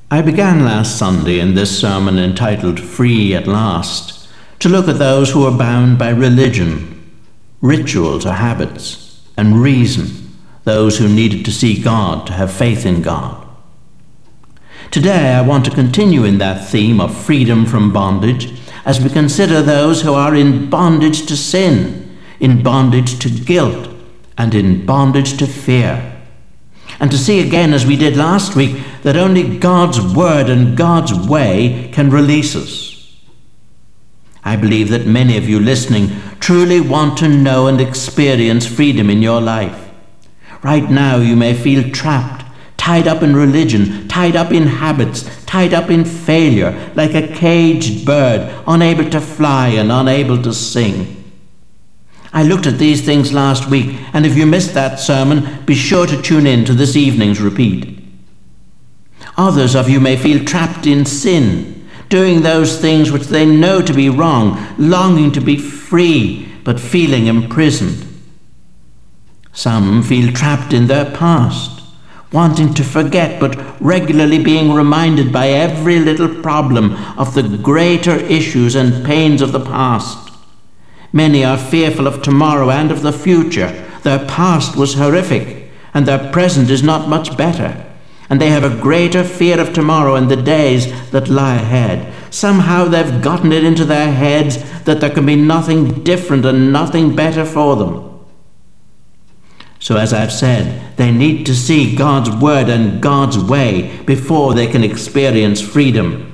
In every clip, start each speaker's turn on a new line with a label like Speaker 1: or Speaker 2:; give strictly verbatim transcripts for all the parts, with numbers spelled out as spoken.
Speaker 1: I began last Sunday in this sermon entitled Free at Last to look at those who are bound by religion, rituals or habits, and reason, those who needed to see God, to have faith in God. Today I want to continue in that theme of freedom from bondage as we consider those who are in bondage to sin, in bondage to guilt, and in bondage to fear. And to see again, as we did last week, that only God's word and God's way can release us. I believe that many of you listening truly want to know and experience freedom in your life. Right now you may feel trapped, tied up in religion, tied up in habits, tied up in failure, like a caged bird, unable to fly and unable to sing. I looked at these things last week, and if you missed that sermon, be sure to tune in to this evening's repeat. Others of you may feel trapped in sin, doing those things which they know to be wrong, longing to be free, but feeling imprisoned. Some feel trapped in their past, wanting to forget, but regularly being reminded by every little problem of the greater issues and pains of the past. Many are fearful of tomorrow and of the future. Their past was horrific, and their present is not much better. And they have a greater fear of tomorrow and the days that lie ahead. Somehow they've gotten it into their heads that there can be nothing different and nothing better for them. So as I've said, they need to see God's word and God's way before they can experience freedom.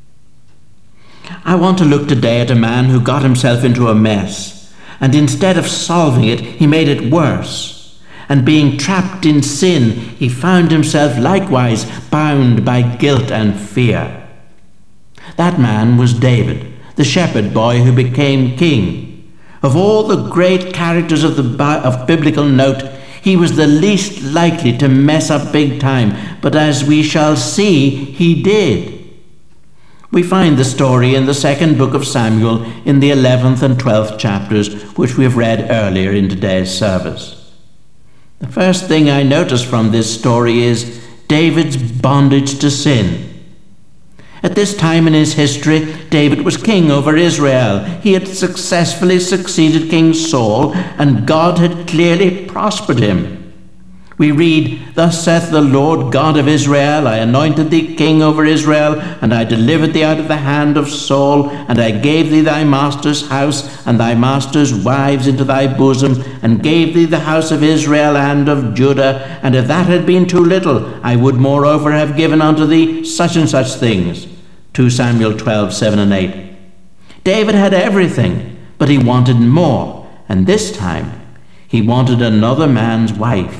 Speaker 1: I want to look today at a man who got himself into a mess, and instead of solving it, he made it worse. And being trapped in sin, he found himself likewise bound by guilt and fear. That man was David, the shepherd boy who became king. Of all the great characters of, the, of biblical note, he was the least likely to mess up big time, but as we shall see, he did. We find the story in the second book of Samuel in the eleventh and twelfth chapters, which we've read earlier in today's service. The first thing I notice from this story is David's bondage to sin. At this time in his history, David was king over Israel. He had successfully succeeded King Saul, and God had clearly prospered him. We read, "Thus saith the Lord God of Israel, I anointed thee king over Israel, and I delivered thee out of the hand of Saul, and I gave thee thy master's house and thy master's wives into thy bosom, and gave thee the house of Israel and of Judah, and if that had been too little, I would moreover have given unto thee such and such things." Second Samuel twelve, seven and eight. David had everything, but he wanted more, and this time he wanted another man's wife.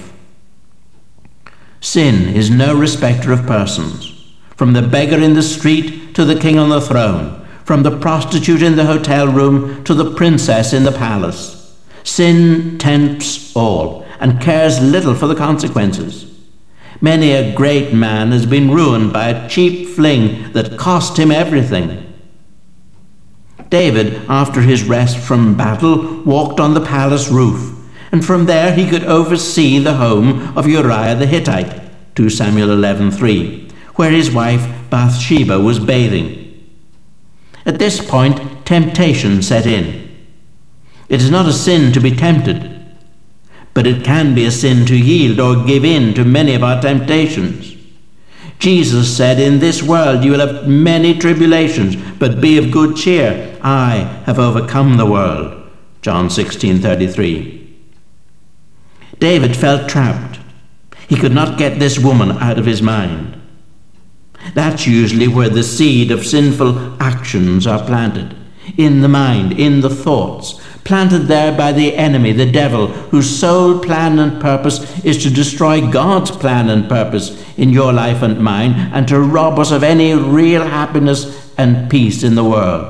Speaker 1: Sin is no respecter of persons. From the beggar in the street to the king on the throne, from the prostitute in the hotel room to the princess in the palace, sin tempts all and cares little for the consequences. Many a great man has been ruined by a cheap fling that cost him everything. David, after his rest from battle, walked on the palace roof, and from there he could oversee the home of Uriah the Hittite, Second Samuel eleven, three, where his wife Bathsheba was bathing. At this point, temptation set in. It is not a sin to be tempted, but it can be a sin to yield or give in to many of our temptations. Jesus said, "In this world you will have many tribulations, but be of good cheer. I have overcome the world." John sixteen, thirty-three. David felt trapped. He could not get this woman out of his mind. That's usually where the seed of sinful actions are planted. In the mind, in the thoughts, planted there by the enemy, the devil, whose sole plan and purpose is to destroy God's plan and purpose in your life and mine, and to rob us of any real happiness and peace in the world.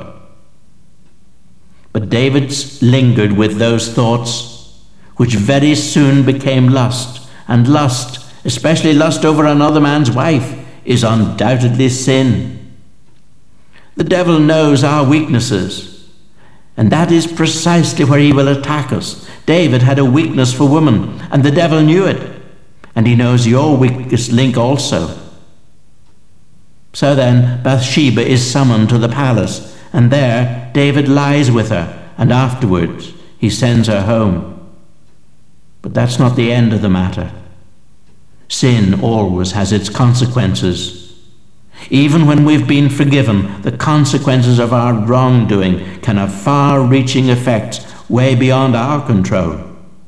Speaker 1: But David lingered with those thoughts, which very soon became lust, and lust, especially lust over another man's wife, is undoubtedly sin. The devil knows our weaknesses, and that is precisely where he will attack us. David had a weakness for women, and the devil knew it, and he knows your weakest link also. So then Bathsheba is summoned to the palace, and there David lies with her, and afterwards he sends her home. But that's not the end of the matter. Sin always has its consequences. Even when we've been forgiven, the consequences of our wrongdoing can have far-reaching effects way beyond our control.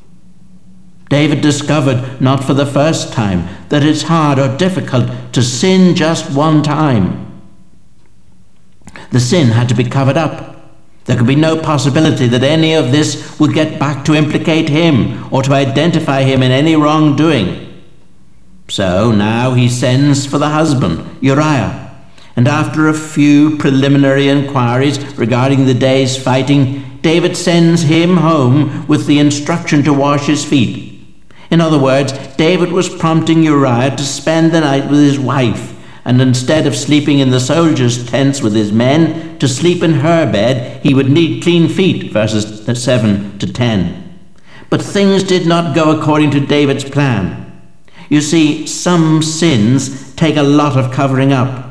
Speaker 1: David discovered, not for the first time, that it's hard or difficult to sin just one time. The sin had to be covered up. There could be no possibility that any of this would get back to implicate him or to identify him in any wrongdoing. So now he sends for the husband, Uriah, and after a few preliminary inquiries regarding the day's fighting, David sends him home with the instruction to wash his feet. In other words, David was prompting Uriah to spend the night with his wife, and instead of sleeping in the soldiers' tents with his men, to sleep in her bed, he would need clean feet, verses seven to ten. But things did not go according to David's plan. You see, some sins take a lot of covering up.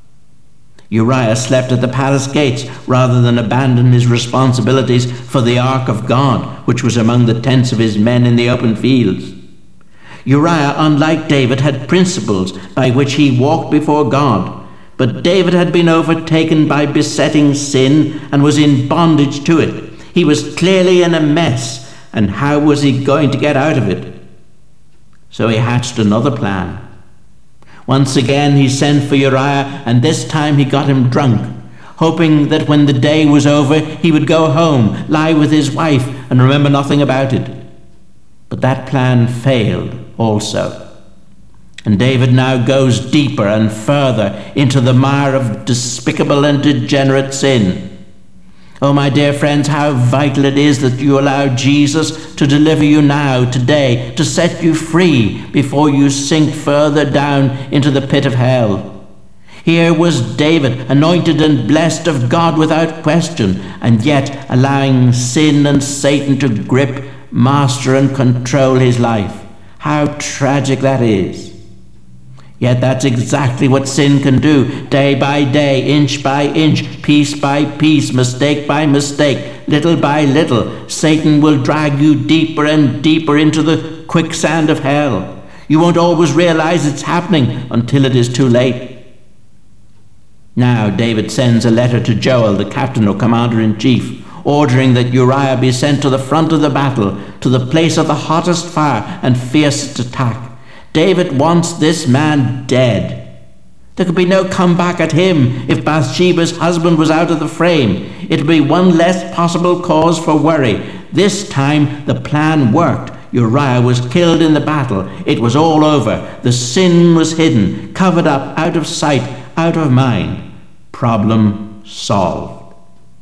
Speaker 1: Uriah slept at the palace gates rather than abandon his responsibilities for the ark of God, which was among the tents of his men in the open fields. Uriah, unlike David, had principles by which he walked before God, but David had been overtaken by besetting sin and was in bondage to it. He was clearly in a mess, and how was he going to get out of it? So he hatched another plan. Once again he sent for Uriah, and this time he got him drunk, hoping that when the day was over he would go home, lie with his wife, and remember nothing about it. But that plan failed also. And David now goes deeper and further into the mire of despicable and degenerate sin. Oh, my dear friends, how vital it is that you allow Jesus to deliver you now, today, to set you free before you sink further down into the pit of hell. Here was David, anointed and blessed of God without question, and yet allowing sin and Satan to grip, master, and control his life. How tragic that is. Yet that's exactly what sin can do, day by day, inch by inch, piece by piece, mistake by mistake, little by little. Satan will drag you deeper and deeper into the quicksand of hell. You won't always realize it's happening until it is too late. Now David sends a letter to Joel, the captain or commander-in-chief, ordering that Uriah be sent to the front of the battle, to the place of the hottest fire and fiercest attack. David wants this man dead. There could be no comeback at him if Bathsheba's husband was out of the frame. It would be one less possible cause for worry. This time the plan worked. Uriah was killed in the battle. It was all over. The sin was hidden, covered up, out of sight, out of mind. Problem solved.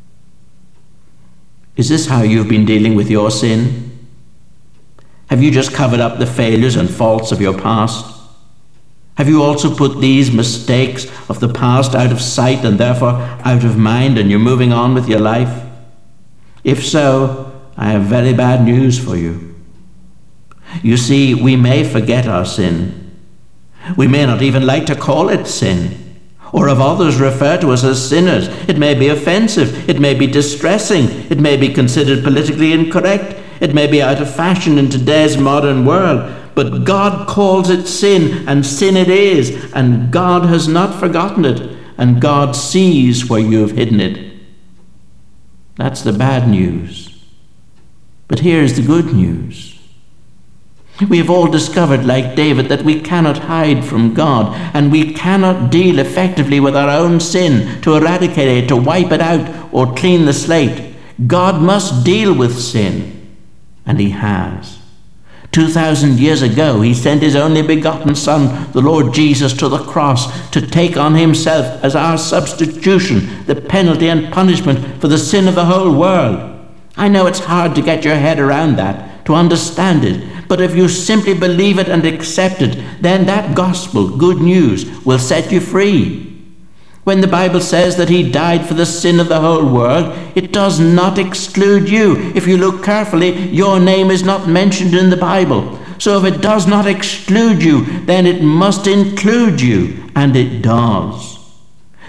Speaker 1: Is this how you've been dealing with your sin? Have you just covered up the failures and faults of your past? Have you also put these mistakes of the past out of sight and therefore out of mind, and you're moving on with your life? If so, I have very bad news for you. You see, we may forget our sin. We may not even like to call it sin, or have others refer to us as sinners. It may be offensive. It may be distressing. It may be considered politically incorrect. It may be out of fashion in today's modern world, but God calls it sin, and sin it is, and God has not forgotten it, and God sees where you have hidden it. That's the bad news. But here's the good news. We have all discovered, like David, that we cannot hide from God, and we cannot deal effectively with our own sin to eradicate it, to wipe it out, or clean the slate. God must deal with sin. And he has. Two thousand years ago, he sent his only begotten Son, the Lord Jesus, to the cross to take on himself as our substitution the penalty and punishment for the sin of the whole world. I know it's hard to get your head around that, to understand it, but if you simply believe it and accept it, then that gospel, good news, will set you free. When the Bible says that he died for the sin of the whole world, it does not exclude you. If you look carefully, your name is not mentioned in the Bible. So if it does not exclude you, then it must include you, and it does.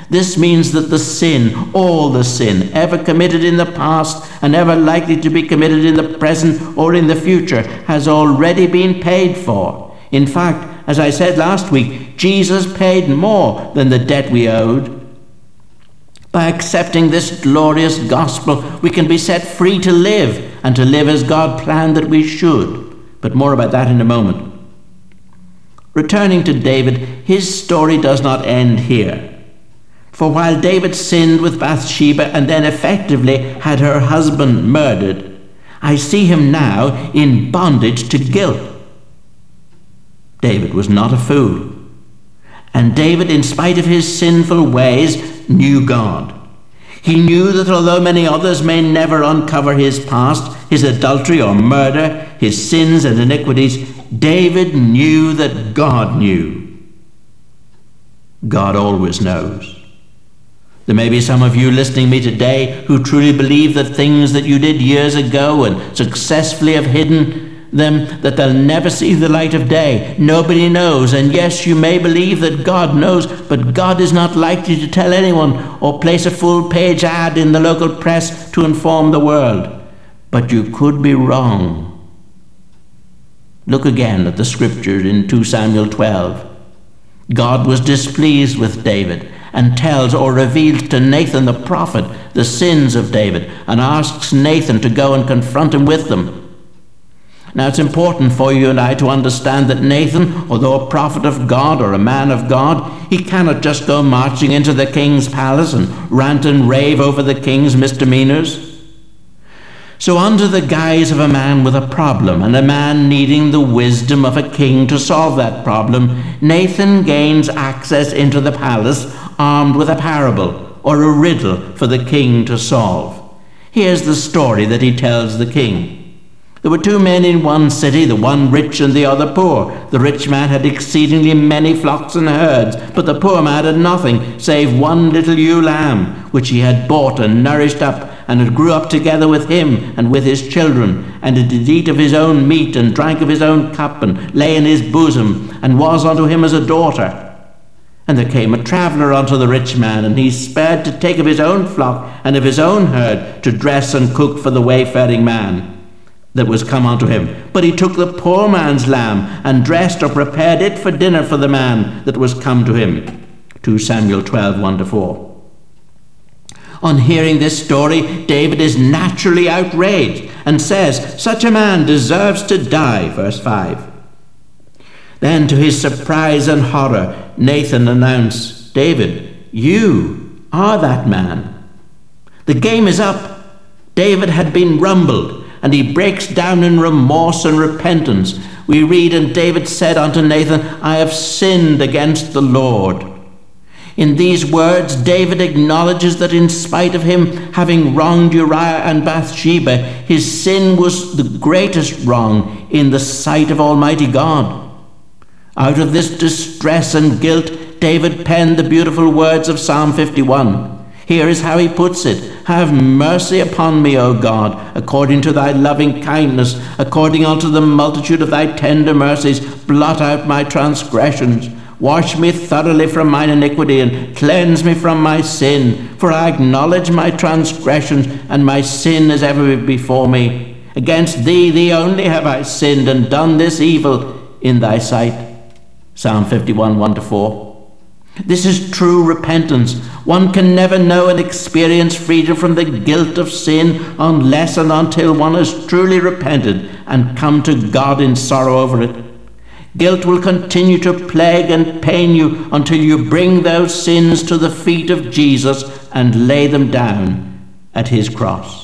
Speaker 1: This means that the sin, all the sin, ever committed in the past and ever likely to be committed in the present or in the future, has already been paid for. In fact, as I said last week, Jesus paid more than the debt we owed. By accepting this glorious gospel, we can be set free to live, and to live as God planned that we should. But more about that in a moment. Returning to David, his story does not end here. For while David sinned with Bathsheba and then effectively had her husband murdered, I see him now in bondage to guilt. David was not a fool. And David, in spite of his sinful ways, knew God. He knew that although many others may never uncover his past, his adultery or murder, his sins and iniquities, David knew that God knew. God always knows. There may be some of you listening to me today who truly believe that things that you did years ago and successfully have hidden them, that they'll never see the light of day. Nobody knows. And yes, you may believe that God knows, but God is not likely to tell anyone or place a full-page ad in the local press to inform the world. But you could be wrong. Look again at the scripture in Second Samuel twelve. God was displeased with David and tells or reveals to Nathan the prophet the sins of David and asks Nathan to go and confront him with them. Now, it's important for you and I to understand that Nathan, although a prophet of God or a man of God, he cannot just go marching into the king's palace and rant and rave over the king's misdemeanors. So under the guise of a man with a problem and a man needing the wisdom of a king to solve that problem, Nathan gains access into the palace armed with a parable or a riddle for the king to solve. Here's the story that he tells the king. There were two men in one city, the one rich and the other poor. The rich man had exceedingly many flocks and herds, but the poor man had nothing save one little ewe lamb, which he had bought and nourished up, and it grew up together with him and with his children, and it did eat of his own meat, and drank of his own cup, and lay in his bosom, and was unto him as a daughter. And there came a traveller unto the rich man, and he spared to take of his own flock and of his own herd to dress and cook for the wayfaring man that was come unto him. But he took the poor man's lamb, and dressed or prepared it for dinner for the man that was come to him. Second Samuel twelve, one to four. On hearing this story, David is naturally outraged and says, such a man deserves to die, verse five. Then to his surprise and horror, Nathan announced, David, you are that man. The game is up. David had been rumbled, and he breaks down in remorse and repentance. We read, and David said unto Nathan, I have sinned against the Lord. In these words, David acknowledges that in spite of him having wronged Uriah and Bathsheba, his sin was the greatest wrong in the sight of Almighty God. Out of this distress and guilt, David penned the beautiful words of Psalm fifty-one. Here is how he puts it. Have mercy upon me, O God, according to thy loving kindness, according unto the multitude of thy tender mercies. Blot out my transgressions. Wash me thoroughly from mine iniquity, and cleanse me from my sin. For I acknowledge my transgressions, and my sin is ever before me. Against thee, thee only have I sinned, and done this evil in thy sight. Psalm fifty-one, one to four. This is true repentance. One can never know and experience freedom from the guilt of sin unless and until one has truly repented and come to God in sorrow over it. Guilt will continue to plague and pain you until you bring those sins to the feet of Jesus and lay them down at his cross.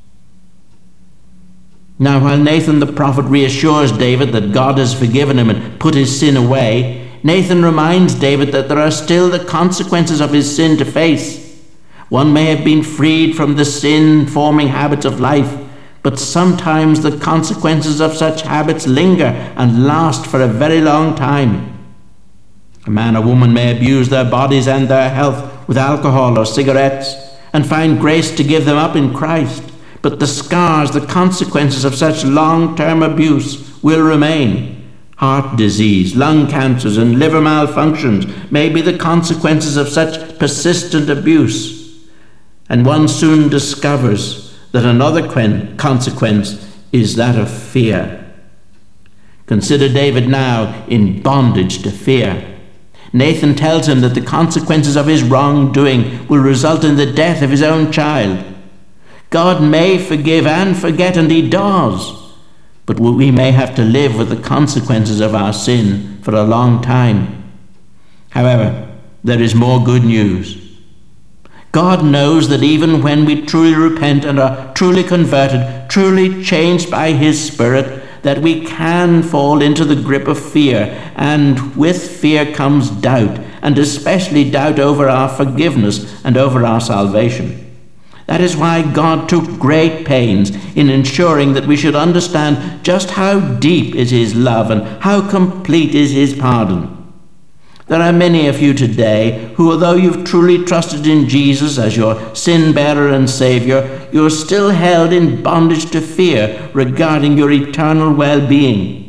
Speaker 1: Now, while Nathan the prophet reassures David that God has forgiven him and put his sin away, Nathan reminds David that there are still the consequences of his sin to face. One may have been freed from the sin-forming habits of life, but sometimes the consequences of such habits linger and last for a very long time. A man or woman may abuse their bodies and their health with alcohol or cigarettes and find grace to give them up in Christ, but the scars, the consequences of such long-term abuse will remain. Heart disease, lung cancers, and liver malfunctions may be the consequences of such persistent abuse. And one soon discovers that another consequence is that of fear. Consider David now in bondage to fear. Nathan tells him that the consequences of his wrongdoing will result in the death of his own child. God may forgive and forget, and he does. But we may have to live with the consequences of our sin for a long time. However, there is more good news. God knows that even when we truly repent and are truly converted, truly changed by his Spirit, that we can fall into the grip of fear, and with fear comes doubt, and especially doubt over our forgiveness and over our salvation. That is why God took great pains in ensuring that we should understand just how deep is his love and how complete is his pardon. There are many of you today who, although you've truly trusted in Jesus as your sin-bearer and Savior, you're still held in bondage to fear regarding your eternal well-being.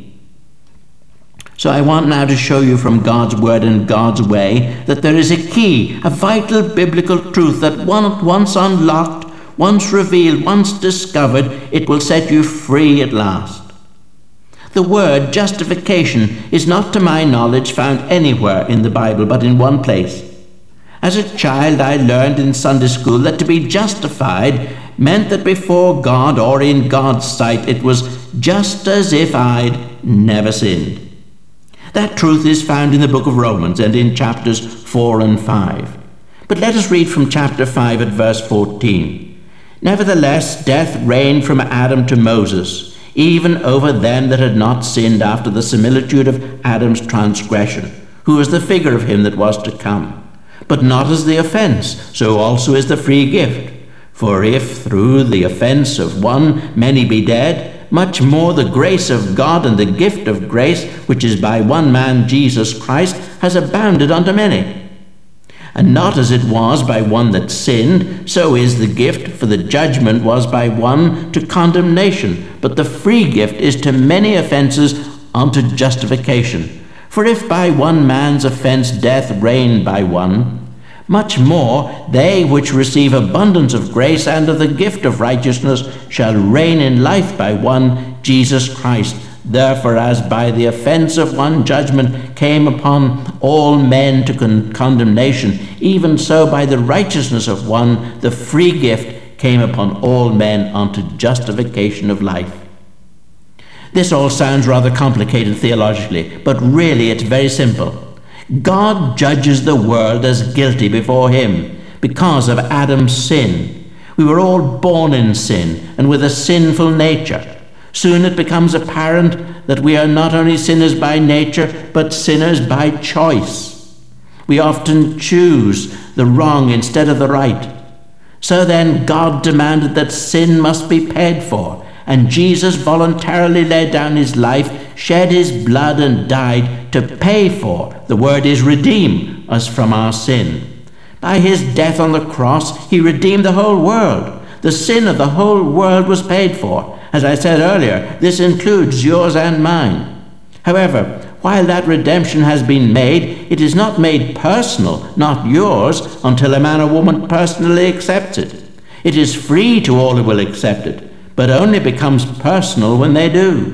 Speaker 1: So I want now to show you from God's Word and God's way that there is a key, a vital biblical truth that once unlocked, once revealed, once discovered, it will set you free at last. The word justification is not, to my knowledge, found anywhere in the Bible but in one place. As a child, I learned in Sunday school that to be justified meant that before God, or in God's sight, it was just as if I'd never sinned. That truth is found in the book of Romans and in chapters four and five. But let us read from chapter five at verse fourteen. Nevertheless, death reigned from Adam to Moses, even over them that had not sinned after the similitude of Adam's transgression, who is the figure of him that was to come. But not as the offense, so also is the free gift. For if through the offense of one many be dead, much more the grace of God and the gift of grace, which is by one man Jesus Christ, has abounded unto many. And not as it was by one that sinned, so is the gift, for the judgment was by one to condemnation, but the free gift is to many offenses unto justification. For if by one man's offense death reigned by one, much more they which receive abundance of grace and of the gift of righteousness shall reign in life by one, Jesus Christ. Therefore, as by the offense of one judgment came upon all men to con- condemnation, even so by the righteousness of one the free gift came upon all men unto justification of life. This all sounds rather complicated theologically, but really it's very simple. God judges the world as guilty before him because of Adam's sin. We were all born in sin and with a sinful nature. Soon it becomes apparent that we are not only sinners by nature, but sinners by choice. We often choose the wrong instead of the right. So then God demanded that sin must be paid for, and Jesus voluntarily laid down his life, shed his blood, and died to pay for, the word is redeem, us from our sin. By his death on the cross, he redeemed the whole world. The sin of the whole world was paid for. As I said earlier, this includes yours and mine. However, while that redemption has been made, it is not made personal, not yours, until a man or woman personally accepts it. It is free to all who will accept it, but only becomes personal when they do.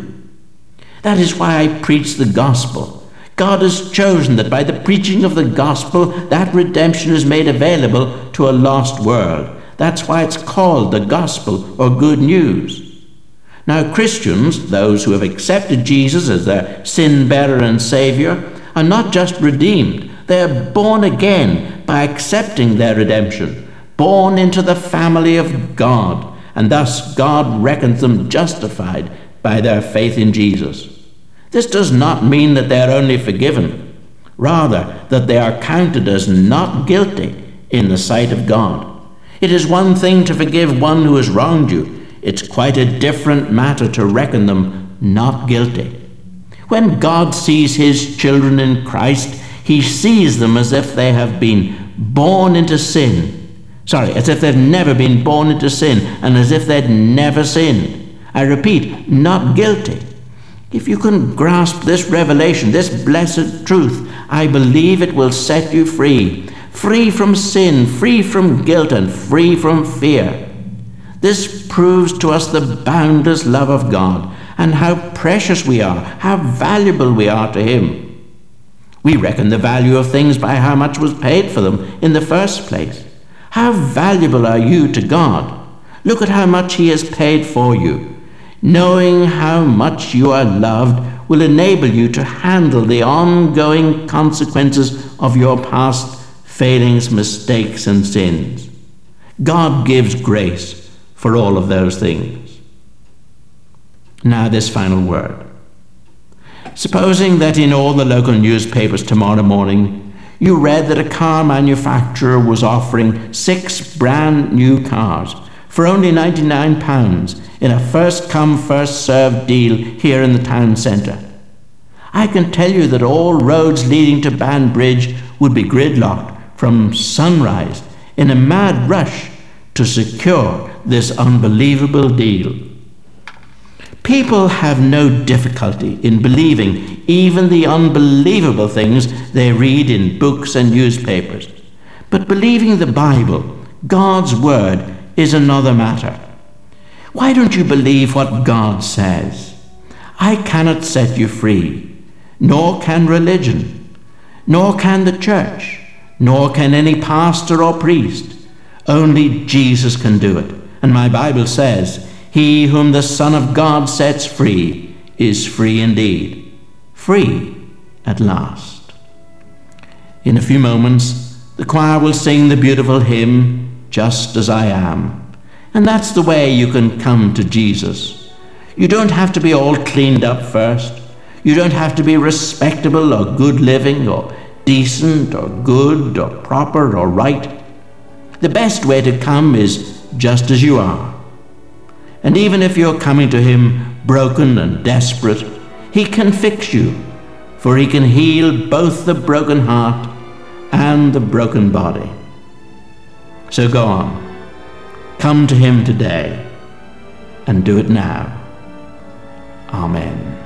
Speaker 1: That is why I preach the gospel. God has chosen that by the preaching of the gospel, that redemption is made available to a lost world. That's why it's called the gospel or good news. Now, Christians, those who have accepted Jesus as their sin-bearer and Savior, are not just redeemed. They are born again by accepting their redemption, born into the family of God, and thus God reckons them justified by their faith in Jesus. This does not mean that they are only forgiven, rather that they are counted as not guilty in the sight of God. It is one thing to forgive one who has wronged you. It's quite a different matter to reckon them not guilty. When God sees his children in Christ, he sees them as if they have been born into sin. Sorry, as if they've never been born into sin, and as if they'd never sinned. I repeat, not guilty. If you can grasp this revelation, this blessed truth, I believe it will set you free. Free from sin, free from guilt, and free from fear. This proves to us the boundless love of God and how precious we are, how valuable we are to Him. We reckon the value of things by how much was paid for them in the first place. How valuable are you to God? Look at how much He has paid for you. Knowing how much you are loved will enable you to handle the ongoing consequences of your past failings, mistakes, and sins. God gives grace for all of those things. Now this final word. Supposing that in all the local newspapers tomorrow morning you read that a car manufacturer was offering six brand new cars for only ninety-nine pounds in a first-come, first-served deal here in the town centre. I can tell you that all roads leading to Banbridge would be gridlocked from sunrise in a mad rush to secure this unbelievable deal. People have no difficulty in believing even the unbelievable things they read in books and newspapers. But believing the Bible, God's Word, is another matter. Why don't you believe what God says? I cannot set you free, nor can religion, nor can the church, nor can any pastor or priest. Only Jesus can do it. And my Bible says, he whom the Son of God sets free is free indeed. Free at last. In a few moments, the choir will sing the beautiful hymn, Just as I Am. And that's the way you can come to Jesus. You don't have to be all cleaned up first. You don't have to be respectable or good living or decent or good or proper or right. The best way to come is just as you are. And even if you're coming to Him broken and desperate, He can fix you, for He can heal both the broken heart and the broken body. So go on. Come to Him today and do it now. Amen.